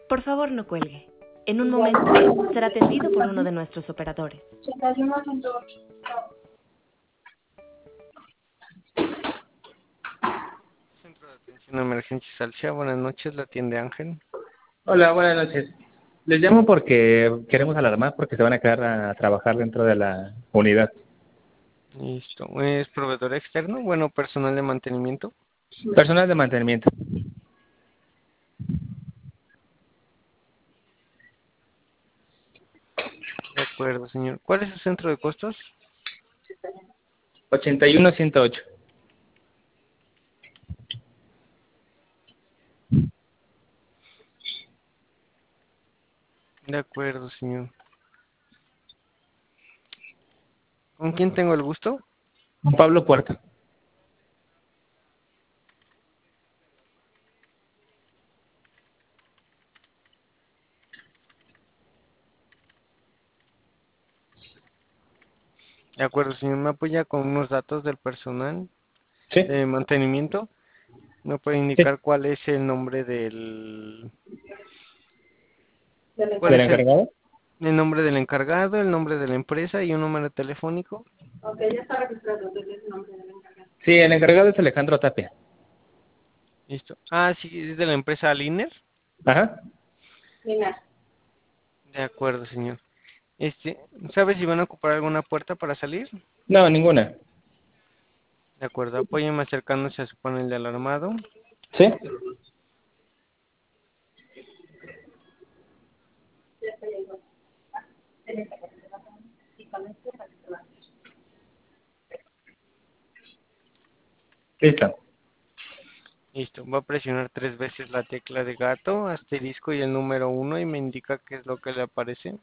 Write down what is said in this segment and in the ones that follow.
Por favor, no cuelgue. En un momento será atendido por uno de nuestros operadores. 81.108. Centro de Atención de Emergencias Salcia, buenas noches, la atiende Ángel. Hola, buenas noches. Les llamo porque queremos alarmar porque se van a quedar a trabajar dentro de la unidad. Listo. ¿Es proveedor externo? Bueno, personal de mantenimiento. Personal de mantenimiento. De acuerdo, señor. ¿Cuál es su centro de costos? 81-108. De acuerdo, señor. ¿Con quién tengo el gusto? Juan Pablo Puerta. De acuerdo, señor. ¿Me apoya con unos datos del personal ¿Sí? de mantenimiento? ¿Me puede Sí. indicar cuál es el nombre del... ¿Cuál ¿Del es encargado? el nombre del encargado, el nombre de la empresa y un número telefónico? Ok, ya está registrado, desde el nombre del encargado. Sí, el encargado es Alejandro Tapia. Listo. Ah, sí, es de la empresa Liner. Ajá. Lina. De acuerdo, señor. ¿Sabe si van a ocupar alguna puerta para salir? No, ninguna. De acuerdo, apóyeme acercándose a su panel de alarmado. ¿Sí? Listo. Listo, va a presionar 3 veces la tecla de gato, asterisco y el número 1 y me indica qué es lo que le aparece.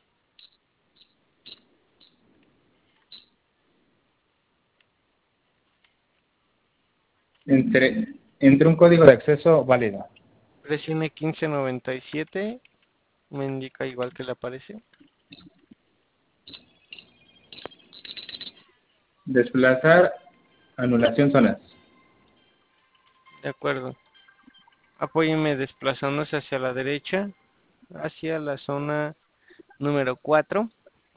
Entre un código de acceso válido. Presione 1597, me indica igual que le aparece. Desplazar, anulación zonas. De acuerdo. Apóyeme desplazándose hacia la derecha, hacia la zona número 4.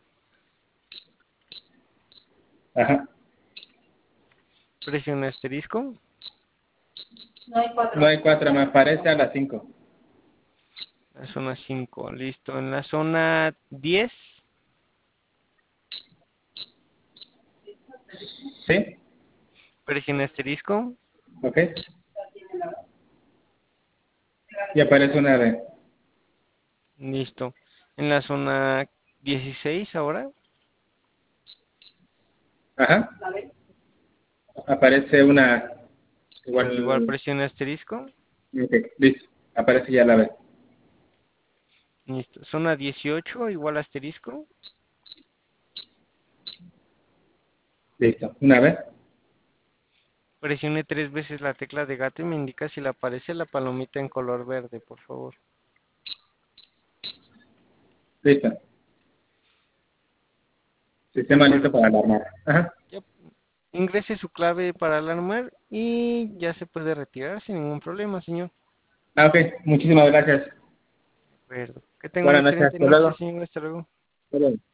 Ajá. Presione asterisco. No hay cuatro. No hay 4, me aparece a las 5. La zona 5, listo. En la zona 10, ¿Sí? presione asterisco. Ok. Y aparece una D. Listo. En la zona 16 ahora, Ajá. Aparece una... igual Igual... presione asterisco. Ok, listo. Aparece ya la B. Listo. Zona 18, igual asterisco. Listo. Una B. Presione 3 veces la tecla de gato y me indica si le aparece la palomita en color verde, por favor. Listo. De Sistema listo acuerdo. para alarmar. Ajá. Ya. Ingrese su clave para alarmar y ya se puede retirar sin ningún problema, señor. Ah, ok. Muchísimas gracias. De acuerdo. Que tenga una Buenas noches. excelente Hasta noche, luego. señor. Hasta luego. Hasta luego.